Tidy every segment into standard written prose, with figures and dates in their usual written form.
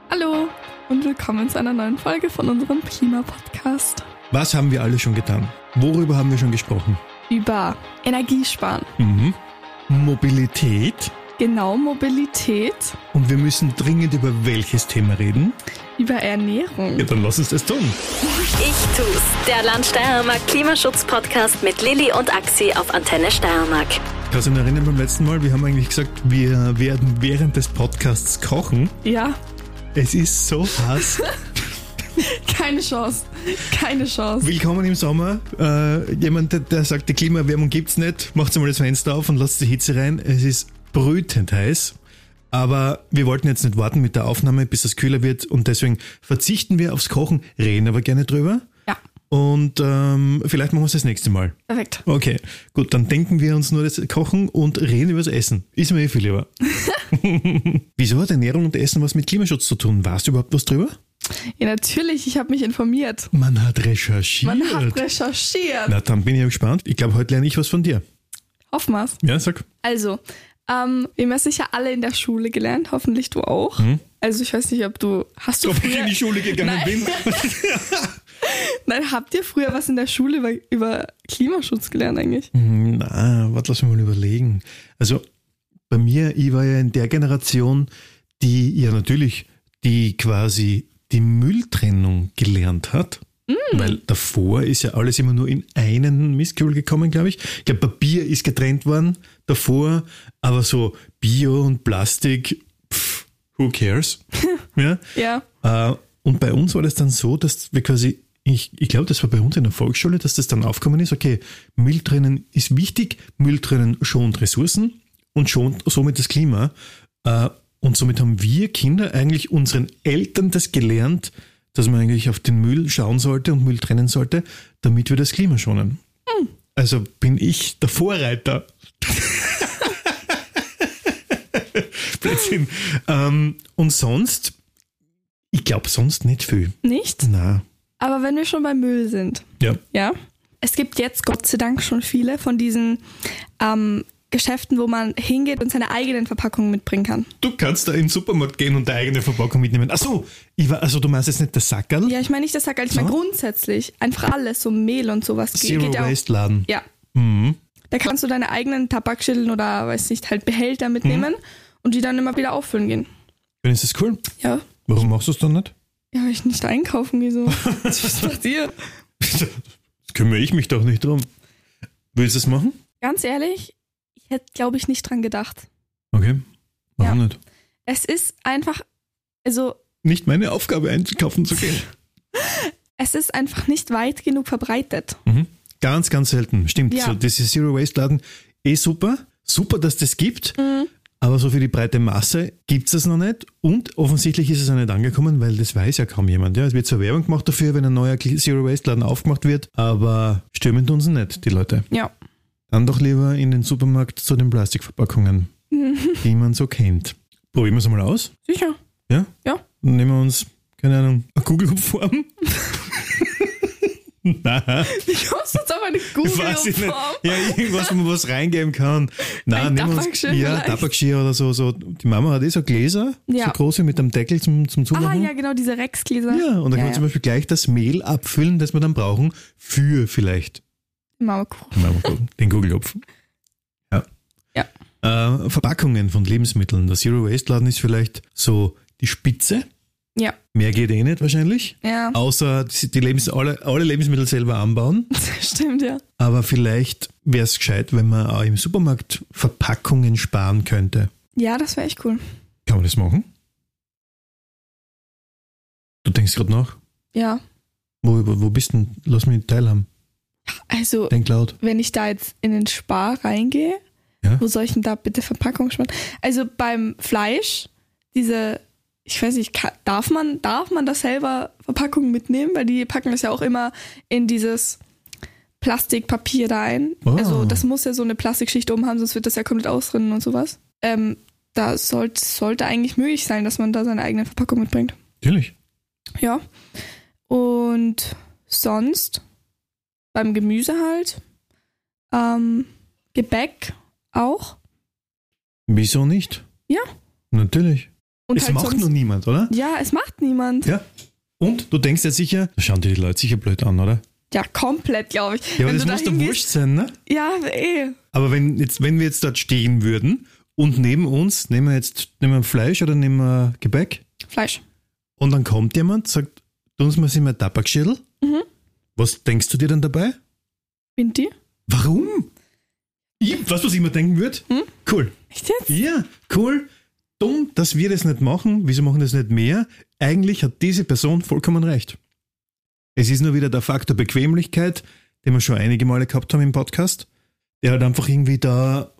Hallo und willkommen zu einer neuen Folge von unserem Klima-Podcast. Was haben wir alle schon getan? Worüber haben wir schon gesprochen? Über Energiesparen. Mobilität. Genau, Mobilität. Und wir müssen dringend über welches Thema reden? Über Ernährung. Ja, dann lass uns das tun. Ich tu's. Der Land Steiermark Klimaschutz-Podcast mit Lilly und Axi auf Antenne Steiermark. Kannst du dich erinnern beim letzten Mal? Wir haben eigentlich gesagt, wir werden während des Podcasts kochen. Ja, Es ist so heiß. keine Chance. Keine Chance. Willkommen im Sommer. Jemand, der sagt, die Klimaerwärmung gibt's nicht, macht mal das Fenster auf und lasst die Hitze rein. Es ist brütend heiß. Aber wir wollten jetzt nicht warten mit der Aufnahme, bis es kühler wird, und deswegen verzichten wir aufs Kochen, reden aber gerne drüber. Ja, Und vielleicht machen wir es das nächste Mal. perfekt. Okay, gut, dann denken wir uns nur das Kochen und reden über das Essen. Ist mir viel lieber. Wieso hat Ernährung und Essen was mit Klimaschutz zu tun? Weißt du überhaupt was drüber? Ja, natürlich, ich habe mich informiert. Man hat recherchiert. Man hat recherchiert. Na, dann bin ich ja gespannt. Ich glaube, heute lerne ich was von dir. Hoffen wir's. Ja, sag. Also, wir haben ja sicher alle in der Schule gelernt, hoffentlich du auch. Also ich weiß nicht, hast du Ob ich früher, in die Schule gegangen bin? Nein, habt ihr früher was in der Schule über Klimaschutz gelernt eigentlich? Na, warte, lass mich mal überlegen. Also, bei mir, ich war ja in der Generation, die quasi die Mülltrennung gelernt hat. Weil davor ist ja alles immer nur in einen Mistkübel gekommen, glaube ich. Ich glaube, Papier ist getrennt worden davor, aber so Bio und Plastik, who cares? Ja. Ja. Und bei uns war das dann so, dass wir quasi, ich glaube, das war bei uns in der Volksschule, dass das dann aufgekommen ist, okay, Müll trennen ist wichtig, Müll trennen schont Ressourcen und schont somit das Klima. Und somit haben wir Kinder eigentlich unseren Eltern das gelernt, dass man eigentlich auf den Müll schauen sollte und Müll trennen sollte, damit wir das Klima schonen. Also bin ich der Vorreiter. Blödsinn. Und sonst, ich glaube sonst nicht viel. Nicht? Na, Aber wenn wir schon beim Müll sind, ja. es gibt jetzt Gott sei Dank schon viele von diesen Geschäften, wo man hingeht und seine eigenen Verpackungen mitbringen kann. Du kannst da in den Supermarkt gehen und deine eigene Verpackung mitnehmen. Achso, du meinst jetzt nicht das Sackerl? Ja, ich meine nicht das Sackerl, ich meine grundsätzlich einfach alles, so Mehl und sowas. Zero geht ja auch. Waste Laden. Ja, Mhm. da kannst du deine eigenen Tabakschillen oder, weiß nicht, halt Behälter mitnehmen und die dann immer wieder auffüllen gehen. Dann ist das cool. Ja. Warum machst du es dann nicht? Ja, weil ich nicht einkaufen gehe so. Was macht ihr? Das kümmere ich mich doch nicht drum. Willst du es machen? Ganz ehrlich, ich hätte, glaube ich, nicht dran gedacht. Okay, warum Ja. nicht? Es ist einfach, also Nicht meine Aufgabe, einkaufen zu gehen. es ist einfach nicht weit genug verbreitet. Ganz, ganz selten. Stimmt. Ja. So, diese Zero Waste Laden, super. Super, dass das gibt. Aber so für die breite Masse gibt es das noch nicht. Und offensichtlich ist es auch nicht angekommen, weil das weiß ja kaum jemand. Ja, es wird zwar Werbung gemacht dafür, wenn ein neuer Zero Waste Laden aufgemacht wird, aber stürmen tun sie nicht, die Leute. Ja. Dann doch lieber in den Supermarkt zu den Plastikverpackungen, die man so kennt. Probieren wir es mal aus. Sicher. Ja? Ja. Dann nehmen wir uns, keine Ahnung, eine Kugelform. Nein. Ich muss jetzt aber eine Weiß ich nicht. Google-Form. Ja, irgendwas, wo man was reingeben kann. Nein, Ein nehmen wir uns, Tabakgeschirr ja, vielleicht. Tabakgeschirr oder so. Die Mama hat so Gläser, Ja. so große mit einem Deckel zum Zumachen. Ah, ja, genau, diese Rex-Gläser. Ja, und dann kann man zum Beispiel gleich das Mehl abfüllen, das wir dann brauchen, für vielleicht Mama-Kuchen. den Kugelhupf. Ja. Ja. Verpackungen von Lebensmitteln. Der Zero Waste Laden ist vielleicht so die Spitze. Ja. Mehr geht eh nicht wahrscheinlich. Ja. Außer alle Lebensmittel selber anbauen. Stimmt, ja. Aber vielleicht wäre es gescheit, wenn man auch im Supermarkt Verpackungen sparen könnte. Ja, das wäre echt cool. Kann man das machen? Du denkst gerade nach? Ja. Wo bist du denn? Lass mich teilhaben. Also, Denk laut. wenn ich da jetzt in den Spar reingehe, Ja? wo soll ich denn da bitte Verpackung sparen? Also beim Fleisch, ich weiß nicht, darf man da selber Verpackungen mitnehmen? Weil die packen das ja auch immer in dieses Plastikpapier da ein. Oh. Also das muss ja so eine Plastikschicht oben haben, sonst wird das ja komplett ausrinnen und sowas. Da sollte eigentlich möglich sein, dass man da seine eigene Verpackung mitbringt. Natürlich. Ja. Und sonst beim Gemüse halt. Gebäck auch. Wieso nicht? Ja. Natürlich. Und Es halt macht sonst, nur niemand, oder? ja, es macht niemand. Ja. Und du denkst ja sicher, da schauen die Leute sicher blöd an, oder? Ja, komplett, glaube ich. Ja, aber Wenn das du muss da doch hingehst- wurscht sein, ne? Ja, Aber wenn wir jetzt dort stehen würden und neben uns, nehmen wir Fleisch oder nehmen wir Gebäck Fleisch. und dann kommt jemand, sagt, tun Sie mir sie mal Tabakschädel. Mhm. Was denkst du dir dann dabei? Binti? Warum? Weißt du, was ich mir denken würde? Cool. Echt jetzt? Ja, cool. Dumm, dass wir das nicht machen. Wieso machen das nicht mehr? Eigentlich hat diese Person vollkommen recht. Es ist nur wieder der Faktor Bequemlichkeit, den wir schon einige Male gehabt haben im Podcast. Der hat einfach irgendwie da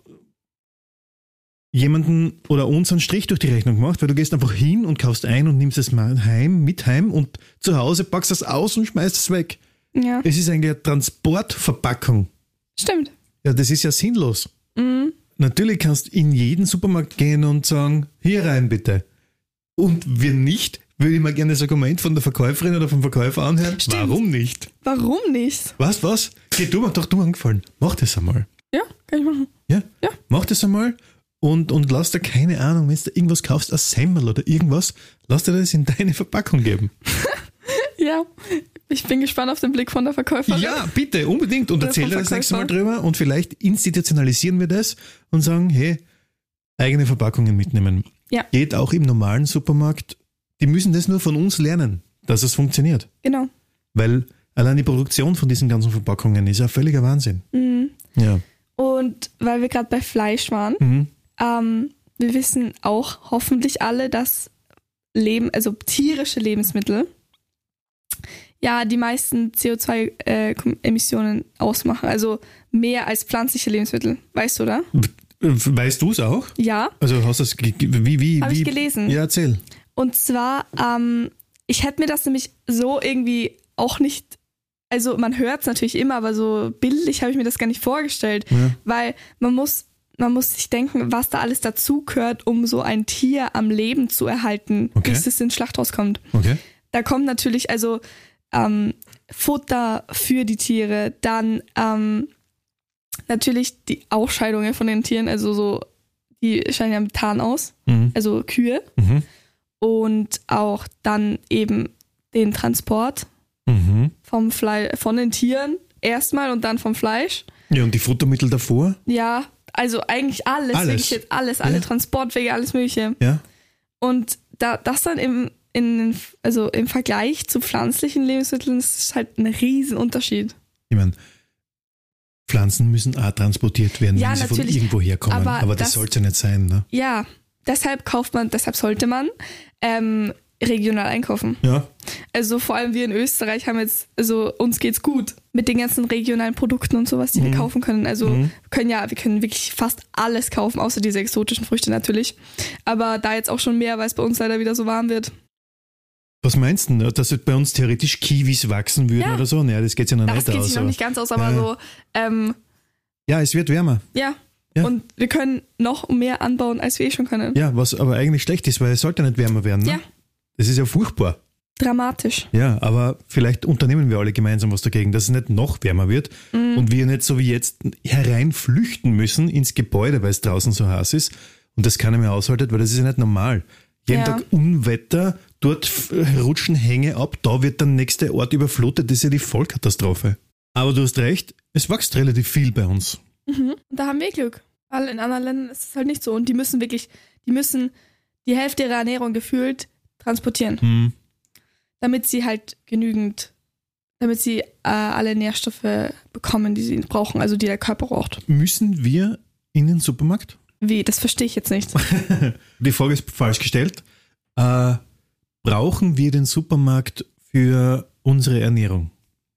jemanden oder uns einen Strich durch die Rechnung gemacht, weil du gehst einfach hin und kaufst ein und nimmst es mal mit heim und zu Hause packst es aus und schmeißt es weg. Ja. Es ist eigentlich eine Transportverpackung. Stimmt. Ja, das ist ja sinnlos. Mhm. Natürlich kannst du in jeden Supermarkt gehen und sagen, hier rein bitte. Und wenn nicht, würde ich mal gerne das Argument von der Verkäuferin oder vom Verkäufer anhören. Stimmt. Warum nicht? Warum nicht? Was? Geh du mir doch du angefallen. Mach das einmal. Ja, kann ich machen. Ja? Ja. Mach das einmal und lass dir keine Ahnung, wenn du irgendwas kaufst, ein Semmel oder irgendwas, lass dir das in deine Verpackung geben. Ja, ich bin gespannt auf den Blick von der Verkäuferin. Ja, bitte, unbedingt. Und Oder erzähl vom dir das nächste Mal Verkäufer. drüber und vielleicht institutionalisieren wir das und sagen, hey, eigene Verpackungen mitnehmen. Ja. Geht auch im normalen Supermarkt. Die müssen das nur von uns lernen, dass es funktioniert. Genau. Weil allein die Produktion von diesen ganzen Verpackungen ist ja völliger Wahnsinn. Mhm. Ja. Und weil wir gerade bei Fleisch waren, Mhm. wir wissen auch hoffentlich alle, dass tierische Lebensmittel ja die meisten CO2-Emissionen ausmachen. Also mehr als pflanzliche Lebensmittel. Weißt du, oder? Weißt du es auch? Ja, Also hast du es wie? habe ich gelesen. Ja, erzähl. Und zwar, ich hätte mir das nämlich so irgendwie auch nicht, also man hört es natürlich immer, aber so bildlich habe ich mir das gar nicht vorgestellt, Ja. weil man muss sich denken, was da alles dazu gehört, um so ein Tier am Leben zu erhalten, Okay. bis es ins Schlachthaus kommt. Okay. Da kommt natürlich Futter für die Tiere, dann natürlich die Ausscheidungen von den Tieren, also so, die scheiden ja Methan aus, Mhm. also Kühe. Mhm. Und auch dann eben den Transport Mhm. von den Tieren erstmal und dann vom Fleisch. Ja, und die Futtermittel davor? Ja, also eigentlich alles. Alles. Wirklich jetzt alles, alle Ja. Transportwege, alles Mögliche. Ja. Und das dann im Vergleich zu pflanzlichen Lebensmitteln ist halt ein Riesenunterschied. Ich meine, Pflanzen müssen auch transportiert werden, Ja, wenn sie von natürlich. irgendwo herkommen. Aber Aber das das- sollte ja nicht sein, ne? Ja, deshalb sollte man regional einkaufen. Ja. Also vor allem wir in Österreich haben jetzt, also uns geht's gut mit den ganzen regionalen Produkten und sowas, die wir kaufen können. Also wir können wirklich fast alles kaufen, außer diese exotischen Früchte natürlich. Aber da jetzt auch schon mehr, weil es bei uns leider wieder so warm wird. Was meinst du denn, dass bei uns theoretisch Kiwis wachsen würden Ja. oder so? Naja, das geht ja noch Das nicht geht aus. sich noch aber- nicht ganz aus, aber Ja. so, Ja, es wird wärmer. ja. Ja. Und wir können noch mehr anbauen, als wir eh schon können. Ja, was aber eigentlich schlecht ist, weil es sollte nicht wärmer werden. Ne? Ja. Das ist ja furchtbar. Dramatisch. Ja, aber vielleicht unternehmen wir alle gemeinsam was dagegen, dass es nicht noch wärmer wird und wir nicht so wie jetzt hereinflüchten müssen ins Gebäude, weil es draußen so heiß ist und das keiner mehr aushaltet, weil das ist ja nicht normal. Jeden Ja. Tag Unwetter, dort rutschen Hänge ab, da wird der nächste Ort überflutet, das ist ja die Vollkatastrophe. Aber du hast recht, es wächst relativ viel bei uns. Und da haben wir Glück. Weil in anderen Ländern ist es halt nicht so. Und die müssen die Hälfte ihrer Ernährung gefühlt transportieren. Damit sie alle Nährstoffe bekommen, die sie brauchen, also die der Körper braucht. Müssen wir in den Supermarkt? Wie? Das verstehe ich jetzt nicht. Die Frage ist falsch gestellt. Brauchen wir den Supermarkt für unsere Ernährung?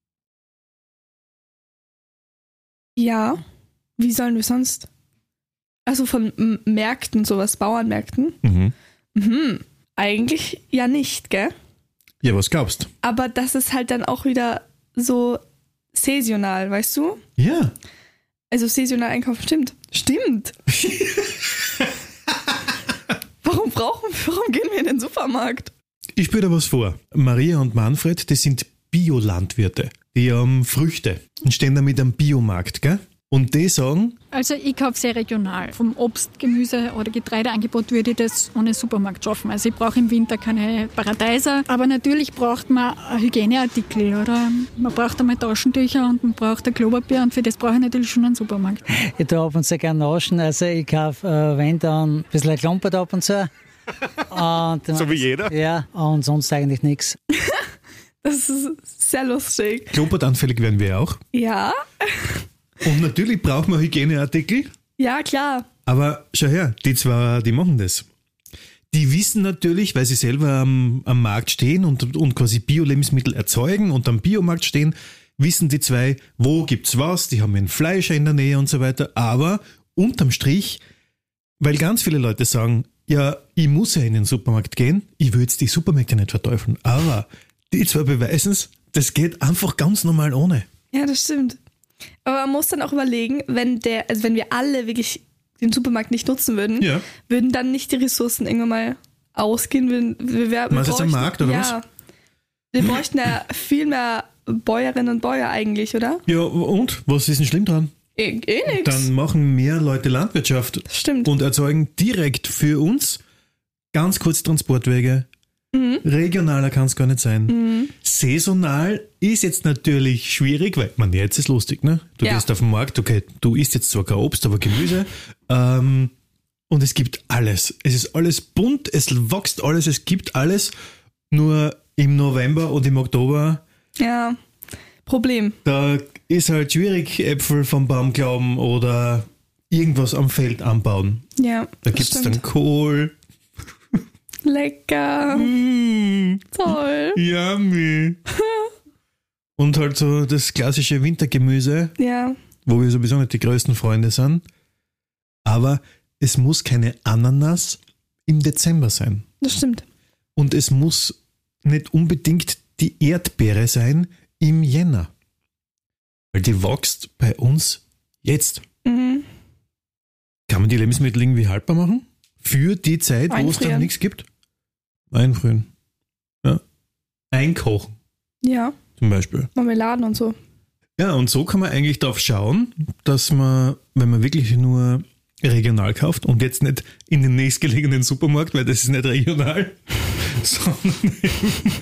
Ja, wie sollen wir sonst? Also von Märkten, sowas, Bauernmärkten? Eigentlich ja nicht, gell? Ja, was glaubst? Aber das ist halt dann auch wieder so saisonal, weißt du? Ja. Also saisonal einkaufen, stimmt. Stimmt. Warum gehen wir in den Supermarkt? Ich spüre da was vor. Maria und Manfred, das sind Biolandwirte. Die haben Früchte und stehen da mit am Biomarkt, gell? Und die sagen, Also ich kaufe sehr regional. Vom Obst, Gemüse oder Getreideangebot würde ich das ohne Supermarkt schaffen. Also ich brauche im Winter keine Paradeiser. Aber natürlich braucht man Hygieneartikel oder man braucht einmal Taschentücher und man braucht ein Klopapier und für das brauche ich natürlich schon einen Supermarkt. Ich tue ab und zu gerne naschen. Also ich kaufe, wenn dann, ein bisschen Klumpert ab und zu. Und, so wie jeder. Ja, und sonst eigentlich nichts. Das ist sehr lustig. klumpertanfällig werden wir auch. Ja, Und natürlich braucht man Hygieneartikel. ja, klar. Aber schau her, die zwei, die machen das. Die wissen natürlich, weil sie selber am Markt stehen und quasi Bio-Lebensmittel erzeugen und am Biomarkt stehen, wissen die zwei, wo gibt's was, die haben einen Fleischer in der Nähe und so weiter. Aber unterm Strich, weil ganz viele Leute sagen, ja, ich muss ja in den Supermarkt gehen, ich will jetzt die Supermärkte nicht verteufeln. Aber die zwei beweisen es, das geht einfach ganz normal ohne. Ja, das stimmt. Aber man muss dann auch überlegen, wenn wir alle wirklich den Supermarkt nicht nutzen würden, Ja. würden dann nicht die Ressourcen irgendwann mal ausgehen. Wir Meinst du jetzt am Markt, oder was? Ja. Wir bräuchten ja viel mehr Bäuerinnen und Bäuer eigentlich, oder? Ja, und? Was ist denn schlimm dran? Nix. Dann machen mehr Leute Landwirtschaft Stimmt. und erzeugen direkt für uns ganz kurze Transportwege. Regionaler kann es gar nicht sein. Saisonal ist jetzt natürlich schwierig, weil man jetzt ist lustig, ne? Du Ja. gehst auf den Markt, okay, du isst jetzt zwar kein Obst, aber Gemüse. Und es gibt alles. Es ist alles bunt, es wächst alles, es gibt alles. Nur im November und im Oktober, Ja, Problem. da ist halt schwierig, Äpfel vom Baum glauben oder irgendwas am Feld anbauen. Ja, Da das gibt es stimmt. dann Kohl. Lecker. Toll. Yummy. Und halt so das klassische Wintergemüse, Ja, wo wir sowieso nicht die größten Freunde sind. Aber es muss keine Ananas im Dezember sein. das stimmt. Und es muss nicht unbedingt die Erdbeere sein im Jänner. Weil die wächst bei uns jetzt. Mhm. Kann man die Lebensmittel irgendwie haltbar machen? Für die Zeit, wo es dann Einfrieren. nichts gibt? Einfrieren. Ja. Einkochen Ja, zum Beispiel. Marmeladen und so. Ja, und so kann man eigentlich darauf schauen, dass man, wenn man wirklich nur regional kauft und jetzt nicht in den nächstgelegenen Supermarkt, weil das ist nicht regional, sondern eben,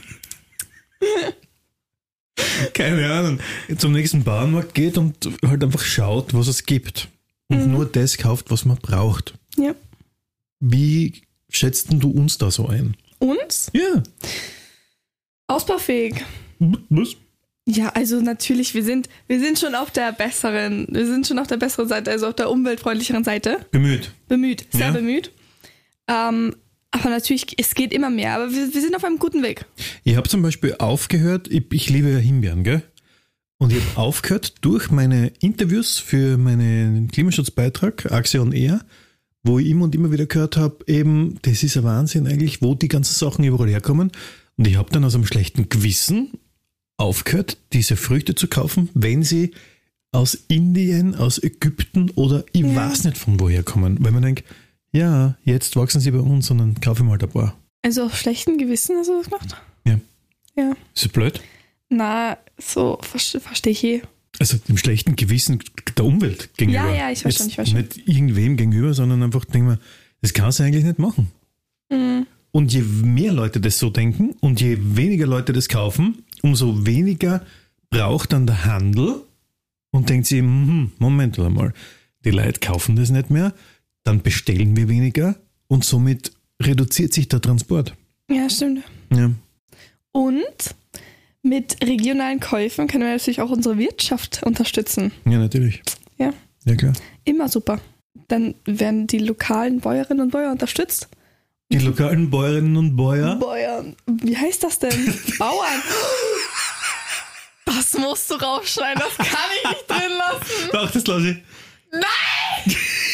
keine Ahnung, zum nächsten Bauernmarkt geht und halt einfach schaut, was es gibt. Und nur das kauft, was man braucht. Ja. Wie schätzt denn du uns da so ein? Uns? Ja. Ausbaufähig. Was? Ja, also natürlich, wir sind schon auf der besseren Seite, also auf der umweltfreundlicheren Seite. Bemüht. Bemüht, sehr Ja. bemüht. Aber natürlich, es geht immer mehr, aber wir sind auf einem guten Weg. Ich habe zum Beispiel aufgehört, ich liebe ja Himbeeren, gell? Und ich habe aufgehört durch meine Interviews für meinen Klimaschutzbeitrag, Axi on Air, wo ich immer und immer wieder gehört habe, eben, das ist ein Wahnsinn eigentlich, wo die ganzen Sachen überall herkommen. Und ich habe dann aus einem schlechten Gewissen aufgehört, diese Früchte zu kaufen, wenn sie aus Indien, aus Ägypten oder ich weiß nicht von woher kommen. Weil man denkt, ja, jetzt wachsen sie bei uns und dann kaufe ich mal ein paar. Also auf schlechtem Gewissen hast du das gemacht? Ja. Ja. Ist das blöd? Na, so verstehe ich eh. Also dem schlechten Gewissen der Umwelt gegenüber. Ja, ich weiß schon, Jetzt nicht irgendwem gegenüber, sondern einfach denken wir, das kannst du eigentlich nicht machen. Mhm. Und je mehr Leute das so denken und je weniger Leute das kaufen, umso weniger braucht dann der Handel und denkt sich, Moment mal, die Leute kaufen das nicht mehr, dann bestellen wir weniger und somit reduziert sich der Transport. Ja, stimmt. Ja. Und mit regionalen Käufen können wir natürlich auch unsere Wirtschaft unterstützen. Ja, natürlich. Ja. Ja, klar. Immer super. Dann werden die lokalen Bäuerinnen und Bäuer unterstützt. Die lokalen Bäuerinnen und Bäuer. Bäuern. Wie heißt das denn? Bauern. Das musst du rausschneiden, das kann ich nicht drin lassen. Doch, das lasse ich. Nein!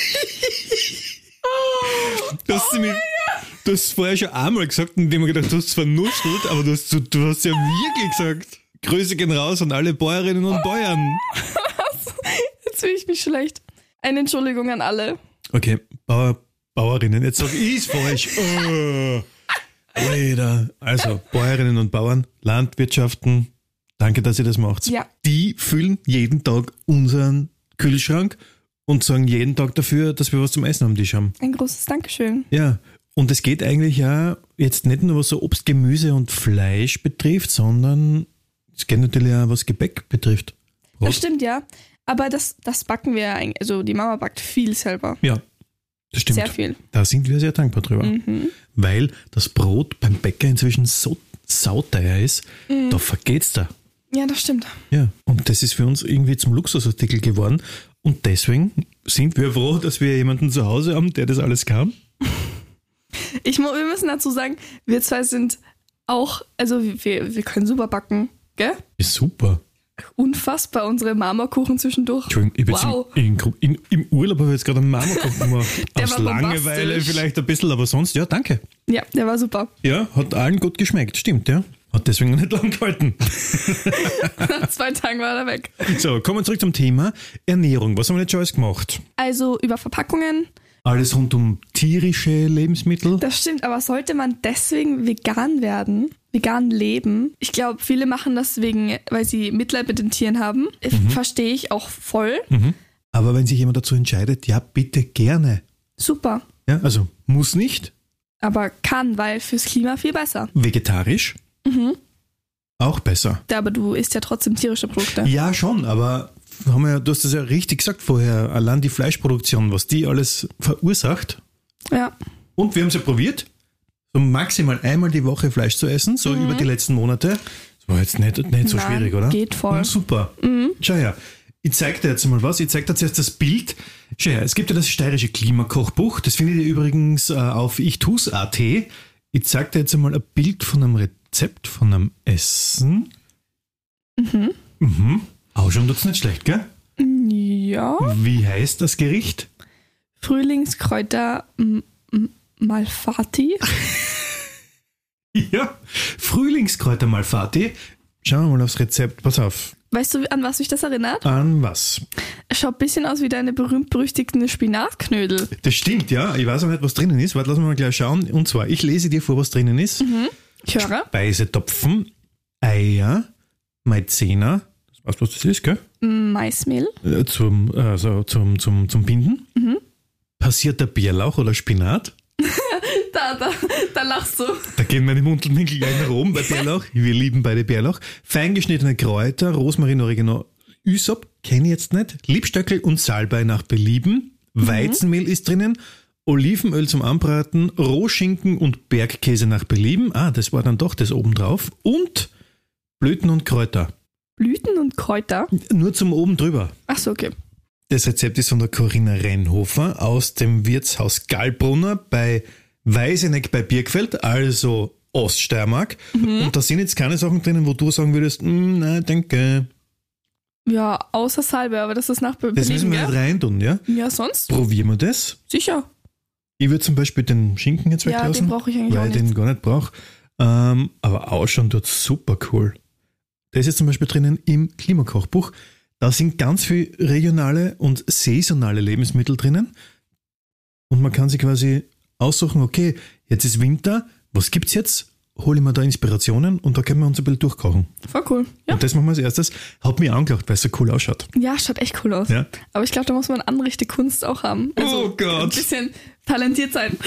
Du hast es vorher schon einmal gesagt, indem ich gedacht, du hast es vernuschelt, aber du hast ja wirklich gesagt. Grüße gehen raus an alle Bäuerinnen und Bäuern. Jetzt fühle ich mich schlecht. Eine Entschuldigung an alle. Okay, Bauerinnen, jetzt sag ich es falsch. Alter. Also, Bäuerinnen und Bauern, Landwirtschaften, danke, dass ihr das macht. Ja. Die füllen jeden Tag unseren Kühlschrank und sorgen jeden Tag dafür, dass wir was zum Essen am Tisch haben. Ein großes Dankeschön. Ja, und es geht eigentlich ja jetzt nicht nur was so Obst, Gemüse und Fleisch betrifft, sondern es geht natürlich auch was Gebäck betrifft. Brot. Das stimmt, ja. Aber das backen wir ja eigentlich. Also die Mama backt viel selber. Ja, das stimmt. Sehr viel. Da sind wir sehr dankbar drüber. Weil das Brot beim Bäcker inzwischen so sauteuer ist, da vergeht's da. Ja, das stimmt. Ja, und das ist für uns irgendwie zum Luxusartikel geworden. Und deswegen sind wir froh, dass wir jemanden zu Hause haben, der das alles kann. Wir müssen dazu sagen, wir zwei sind auch, also wir können super backen, gell? Ist super. Unfassbar, unsere Marmorkuchen zwischendurch. Entschuldigung, im Urlaub habe ich jetzt gerade einen Marmorkuchen gemacht. Der Aus war Langeweile bombastisch. vielleicht ein bisschen, aber sonst, ja, danke. Ja, der war super. Ja, hat allen gut geschmeckt, stimmt, ja. Hat deswegen noch nicht lang gehalten. Nach 2 Tagen war er weg. So, kommen wir zurück zum Thema Ernährung. Was haben wir jetzt schon alles gemacht? Also über Verpackungen, Alles rund um tierische Lebensmittel. das stimmt, aber sollte man deswegen vegan werden, vegan leben? Ich glaube, viele machen das weil sie Mitleid mit den Tieren haben. Verstehe ich auch voll. Aber wenn sich jemand dazu entscheidet, ja, bitte gerne. Super. Ja, also muss nicht. Aber kann, weil fürs Klima viel besser. Vegetarisch. Auch besser. Ja, aber du isst ja trotzdem tierische Produkte. Ja, schon, aber du hast das ja richtig gesagt vorher, allein die Fleischproduktion, was die alles verursacht. Ja. Und wir haben es ja probiert, so maximal einmal die Woche Fleisch zu essen, so über die letzten Monate. Das war jetzt nicht so Nein, schwierig, oder? geht voll. Super. Schau her, ich zeig dir jetzt mal was. Ich zeig dir zuerst das Bild. Schau her, es gibt ja das steirische Klimakochbuch. Das findet ihr übrigens auf ichtus.at. Ich zeig dir jetzt einmal ein Bild von einem Rezept, von einem Essen. Ausschauen tut's nicht schlecht, gell? Ja. Wie heißt das Gericht? Frühlingskräuter Malfatti. Ja, Frühlingskräuter Malfatti. Schauen wir mal aufs Rezept. Pass auf. Weißt du, an was mich das erinnert? An was? Es schaut ein bisschen aus wie deine berühmt-berüchtigten Spinatknödel. Das stimmt, ja. Ich weiß auch nicht, was drinnen ist. Warte, lass mal gleich schauen. Und zwar, ich lese dir vor, was drinnen ist. Ich höre. Speisetopfen, Eier, Maizena. Weißt du, was das ist, gell? Maismehl. Zum Binden. Passierter Bärlauch oder Spinat. Da lachst du. Da gehen meine Mundwinkel gleich nach oben bei Bärlauch. Wir lieben beide Bärlauch. Feingeschnittene Kräuter, Rosmarin, Oregano, Ysop, kenne ich jetzt nicht. Liebstöckel und Salbei nach Belieben. Weizenmehl ist drinnen. Olivenöl zum Anbraten, Rohschinken und Bergkäse nach Belieben. Das war dann doch das obendrauf. Und Blüten und Kräuter. Blüten und Kräuter? Nur zum oben drüber. Ach so, okay. Das Rezept ist von der Corinna Rennhofer aus dem Wirtshaus Gallbrunner bei Weiseneck bei Birkfeld, also Oststeiermark. Und da sind jetzt keine Sachen drinnen, wo du sagen würdest, nein, danke. Ja, außer Salbe, aber das ist nach Belieben, Das müssen wir gell? nicht reintun, ja? Ja, sonst? Probieren wir das. Sicher. Ich würde zum Beispiel den Schinken jetzt Ja, weglassen, den brauche ich eigentlich weil auch ich nicht. den gar nicht brauche. Aber ausschauen tut super cool. Das ist zum Beispiel drinnen im Klimakochbuch. Da sind ganz viele regionale und saisonale Lebensmittel drinnen. Und man kann sich quasi aussuchen, okay, jetzt ist Winter, was gibt's jetzt? Hole ich mir da Inspirationen und da können wir uns ein bisschen durchkochen. Voll cool. Ja, Und das machen wir als erstes. Hat mich angelacht, weil es so cool ausschaut. ja, schaut echt cool aus. Ja. Aber ich glaube, da muss man anrichte Kunst auch haben. Also Oh Gott. ein bisschen talentiert sein.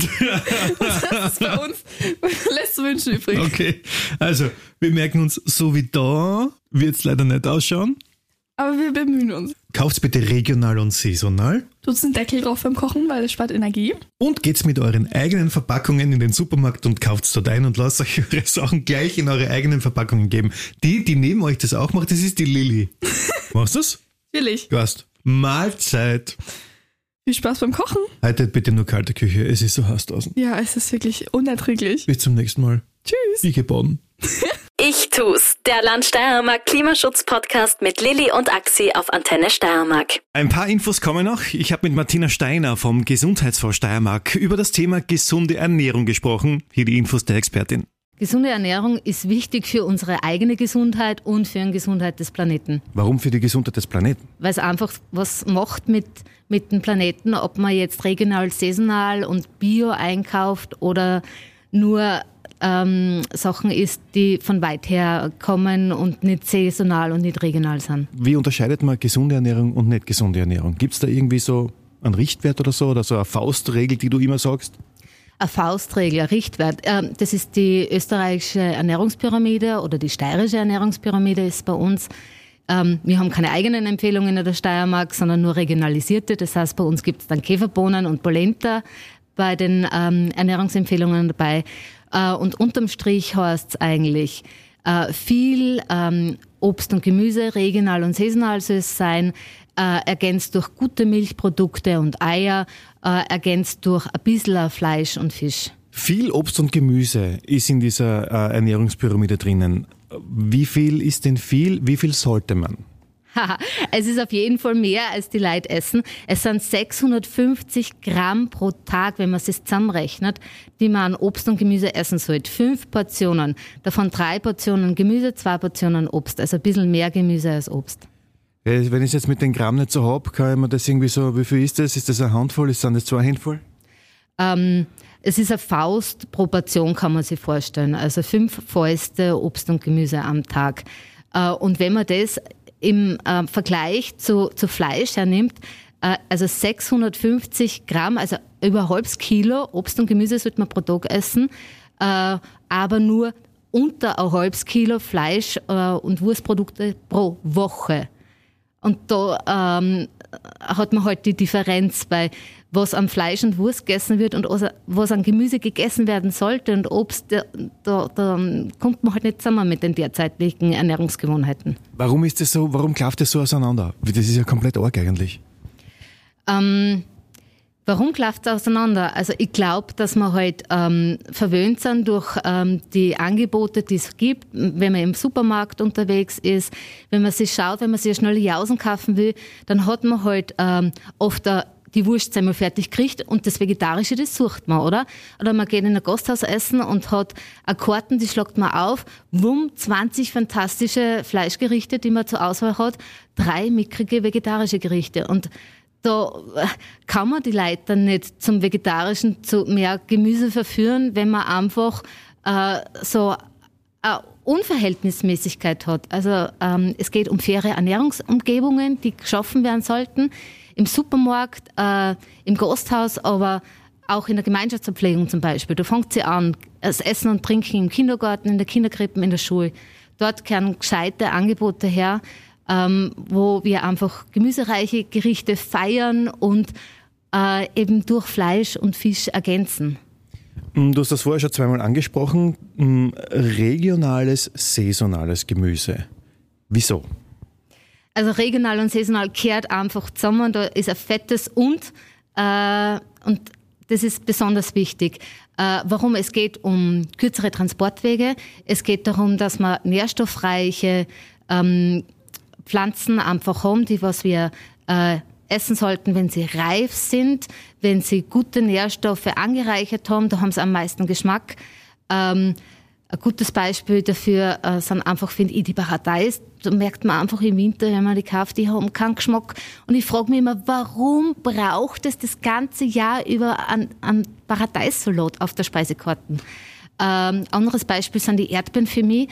Das ist bei uns lässt zu wünschen übrig. Okay, also wir merken uns, so wie da wird es leider nicht ausschauen. Aber wir bemühen uns. Kauft's bitte regional und saisonal. Tut's einen Deckel drauf beim Kochen, weil es spart Energie. Und geht's mit euren eigenen Verpackungen in den Supermarkt und kauft's dort ein und lasst euch eure Sachen gleich in eure eigenen Verpackungen geben. Die neben euch das auch macht, das ist die Lilly. Machst du's? Natürlich. Gast. Mahlzeit. Viel Spaß beim Kochen. Heute bitte nur kalte Küche, es ist so heiß draußen. Ja, es ist wirklich unerträglich. Bis zum nächsten Mal. Tschüss. Ich baden. Ich tu's, der Land Steiermark Klimaschutz-Podcast mit Lilly und Axi auf Antenne Steiermark. Ein paar Infos kommen noch. Ich habe mit Martina Steiner vom Gesundheitsfonds Steiermark über das Thema gesunde Ernährung gesprochen. Hier die Infos der Expertin. Gesunde Ernährung ist wichtig für unsere eigene Gesundheit und für die Gesundheit des Planeten. Warum für die Gesundheit des Planeten? Weil es einfach was macht mit dem Planeten, ob man jetzt regional, saisonal und bio einkauft oder nur Sachen isst, die von weit her kommen und nicht saisonal und nicht regional sind. Wie unterscheidet man gesunde Ernährung und nicht gesunde Ernährung? Gibt es da irgendwie so einen Richtwert oder so eine Faustregel, die du immer sagst? Eine Faustregel, ein Richtwert. Das ist die österreichische Ernährungspyramide oder die steirische Ernährungspyramide ist bei uns. Wir haben keine eigenen Empfehlungen in der Steiermark, sondern nur regionalisierte. Das heißt, bei uns gibt es dann Käferbohnen und Polenta bei den Ernährungsempfehlungen dabei. Und unterm Strich heißt es eigentlich, viel Obst und Gemüse, regional und saisonal soll es sein, ergänzt durch gute Milchprodukte und Eier, ergänzt durch ein bisschen Fleisch und Fisch. Viel Obst und Gemüse ist in dieser Ernährungspyramide drinnen. Wie viel ist denn viel? Wie viel sollte man? Es ist auf jeden Fall mehr, als die Leute essen. Es sind 650 Gramm pro Tag, wenn man es zusammenrechnet, die man an Obst und Gemüse essen sollte. 5 Portionen, davon 3 Portionen Gemüse, 2 Portionen Obst. Also ein bisschen mehr Gemüse als Obst. Wenn ich es jetzt mit den Gramm nicht so habe, kann ich mir das irgendwie so, wie viel ist das? Ist das eine Handvoll? Sind das 2 Handvoll? Es ist eine Faustproportion, kann man sich vorstellen. Also 5 Fäuste Obst und Gemüse am Tag. Und wenn man das im Vergleich zu Fleisch hernimmt, also 650 Gramm, also über ein halbes Kilo Obst und Gemüse sollte man pro Tag essen, aber nur unter ein halbes Kilo Fleisch und Wurstprodukte pro Woche. Und da hat man halt die Differenz, weil was an Fleisch und Wurst gegessen wird und was an Gemüse gegessen werden sollte und Obst, da kommt man halt nicht zusammen mit den derzeitigen Ernährungsgewohnheiten. Warum ist das so? Warum klafft das so auseinander? Das ist ja komplett arg eigentlich. Warum klafft es auseinander? Also ich glaube, dass wir halt verwöhnt sind durch die Angebote, die es gibt, wenn man im Supermarkt unterwegs ist, wenn man sich schaut, wenn man sich schnell Jausen kaufen will, dann hat man halt oft die Wurst einmal fertig gekriegt und das Vegetarische, das sucht man, oder? Oder man geht in ein Gasthaus essen und hat eine Karten, die schlagt man auf, 20 fantastische Fleischgerichte, die man zur Auswahl hat, 3 mickrige vegetarische Gerichte und da kann man die Leute dann nicht zum Vegetarischen, zu mehr Gemüse verführen, wenn man einfach so eine Unverhältnismäßigkeit hat. Also es geht um faire Ernährungsumgebungen, die geschaffen werden sollten. Im Supermarkt, im Gasthaus, aber auch in der Gemeinschaftsverpflegung zum Beispiel. Da fängt sie an, das Essen und Trinken im Kindergarten, in der Kinderkrippen, in der Schule. Dort kehren gescheite Angebote her, wo wir einfach gemüsereiche Gerichte feiern und eben durch Fleisch und Fisch ergänzen. Du hast das vorher schon zweimal angesprochen. Regionales, saisonales Gemüse. Wieso? Also regional und saisonal kehrt einfach zusammen. Da ist ein fettes und das ist besonders wichtig. Warum? Es geht um kürzere Transportwege. Es geht darum, dass man nährstoffreiche Pflanzen einfach haben, die was wir essen sollten, wenn sie reif sind, wenn sie gute Nährstoffe angereichert haben, da haben sie am meisten Geschmack. Ein gutes Beispiel dafür sind einfach, finde ich, die Paradeis. Da merkt man einfach im Winter, wenn man die kauft, die haben keinen Geschmack. Und ich frage mich immer, warum braucht es das ganze Jahr über einen Paradeissalat auf der Speisekarte? Anderes Beispiel sind die Erdbeeren für mich.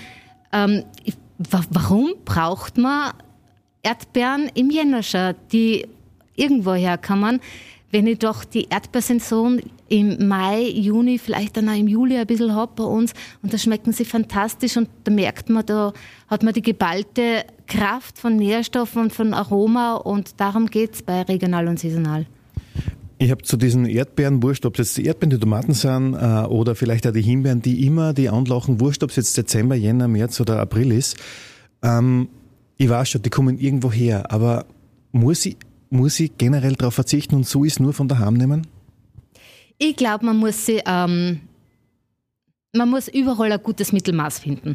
Warum braucht man Erdbeeren im Jänner schon, die irgendwo herkommen, wenn ich doch die Erdbeersaison im Mai, Juni, vielleicht dann auch im Juli ein bisschen habe bei uns und da schmecken sie fantastisch und da merkt man, da hat man die geballte Kraft von Nährstoffen und von Aroma und darum geht's bei regional und saisonal. Ich habe zu diesen Erdbeeren, wurscht, ob es jetzt die Erdbeeren, die Tomaten sind oder vielleicht auch die Himbeeren, die immer die anlachen, wurscht, ob es jetzt Dezember, Jänner, März oder April ist. Ich weiß schon, die kommen irgendwo her, aber muss ich generell darauf verzichten und so ist nur von daheim nehmen? Ich glaube, man muss überall ein gutes Mittelmaß finden.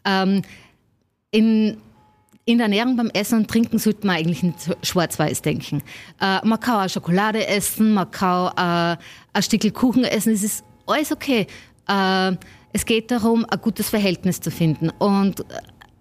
In der Ernährung beim Essen und Trinken sollte man eigentlich nicht schwarz-weiß denken. Man kann auch Schokolade essen, man kann ein Stückchen Kuchen essen, es ist alles okay. Es geht darum, ein gutes Verhältnis zu finden. Und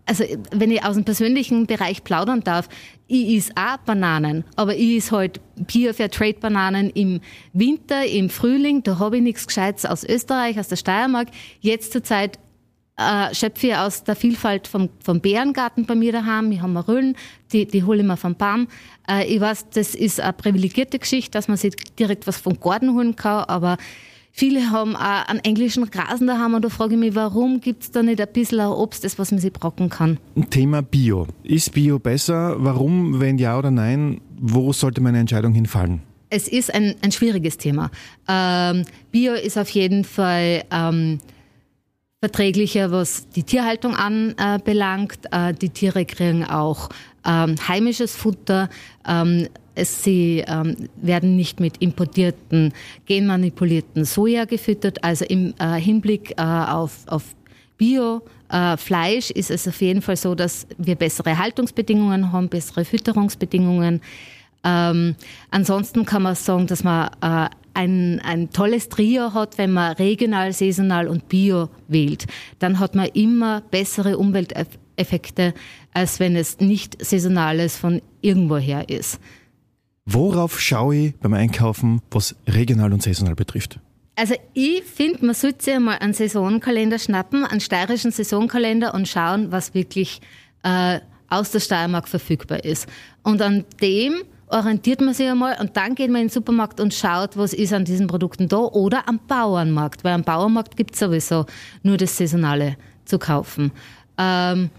also wenn ich aus dem persönlichen Bereich plaudern darf, ich esse auch Bananen, aber ich esse halt Bio-Fair-Trade-Bananen im Winter, im Frühling, da habe ich nichts Gescheites aus Österreich, aus der Steiermark. Jetzt zur Zeit schöpfe ich aus der Vielfalt vom Beerengarten bei mir daheim. Wir haben Marullen, die hole ich mir vom Baum. Ich weiß, das ist eine privilegierte Geschichte, dass man sich direkt was vom Garten holen kann, aber viele haben auch einen englischen Rasen daheim und da frage ich mich, warum gibt es da nicht ein bisschen Obst, das was man sich brocken kann? Thema Bio. Ist Bio besser? Warum, wenn ja oder nein? Wo sollte meine Entscheidung hinfallen? Es ist ein schwieriges Thema. Bio ist auf jeden Fall verträglicher, was die Tierhaltung anbelangt. Die Tiere kriegen auch heimisches Futter. Sie werden nicht mit importierten, genmanipulierten Soja gefüttert. Also im Hinblick auf Bio-Fleisch ist es auf jeden Fall so, dass wir bessere Haltungsbedingungen haben, bessere Fütterungsbedingungen. Ansonsten kann man sagen, dass man ein tolles Trio hat, wenn man regional, saisonal und bio wählt. Dann hat man immer bessere Umwelteffekte, als wenn es nicht saisonales von irgendwoher ist. Worauf schaue ich beim Einkaufen, was regional und saisonal betrifft? Also ich finde, man sollte sich einmal einen Saisonkalender schnappen, einen steirischen Saisonkalender und schauen, was wirklich aus der Steiermark verfügbar ist. Und an dem orientiert man sich einmal und dann geht man in den Supermarkt und schaut, was ist an diesen Produkten da oder am Bauernmarkt, weil am Bauernmarkt gibt es sowieso nur das Saisonale zu kaufen. Dann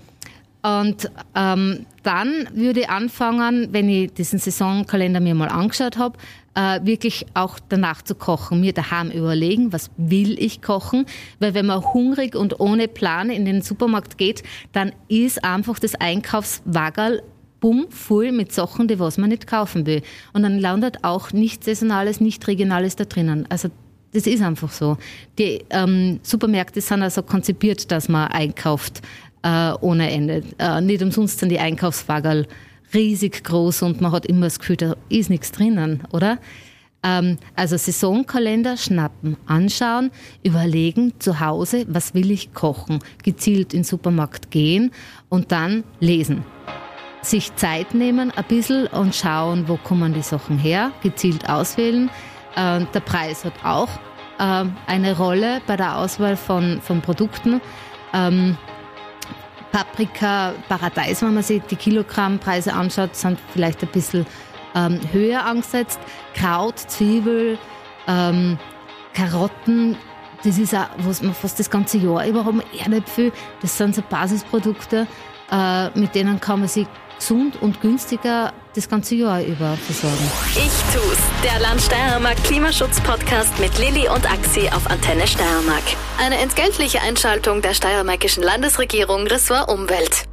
würde ich anfangen, wenn ich diesen Saisonkalender mir mal angeschaut habe, wirklich auch danach zu kochen, mir daheim überlegen, was will ich kochen, weil wenn man hungrig und ohne Plan in den Supermarkt geht, dann ist einfach das Einkaufswagerl voll mit Sachen, die was man nicht kaufen will. Und dann landet auch nichts Saisonales, nicht Regionales da drinnen. Also das ist einfach so. Die Supermärkte sind also konzipiert, dass man einkauft ohne Ende. Nicht umsonst sind die Einkaufswagerl riesig groß und man hat immer das Gefühl, da ist nichts drinnen, oder? Also Saisonkalender schnappen, anschauen, überlegen zu Hause, was will ich kochen, gezielt in den Supermarkt gehen und dann lesen. Sich Zeit nehmen ein bisschen und schauen, wo kommen die Sachen her, gezielt auswählen. Der Preis hat auch eine Rolle bei der Auswahl von Produkten. Paprika, Paradeis, wenn man sich die Kilogrammpreise anschaut, sind vielleicht ein bisschen höher angesetzt. Kraut, Zwiebel, Karotten, das ist auch, was man fast das ganze Jahr über haben. Erdäpfel, das sind so Basisprodukte, mit denen kann man sich gesund und günstiger das ganze Jahr über versorgen. Ich tu's, der Land Steiermark Klimaschutz-Podcast mit Lilly und Axi auf Antenne Steiermark. Eine entgeltliche Einschaltung der steiermärkischen Landesregierung Ressort Umwelt.